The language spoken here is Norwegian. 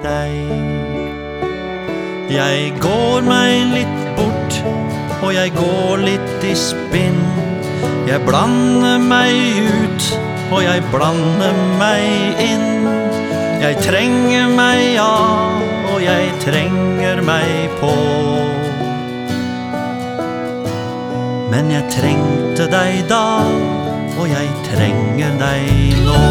deg. Jeg går meg litt bort, og jeg går litt i spinn. Jeg blander meg ut, og jeg blander meg inn. Jeg trenger meg av, og jeg trenger meg på. Men jeg trengte deg da, og jeg trenger deg nå.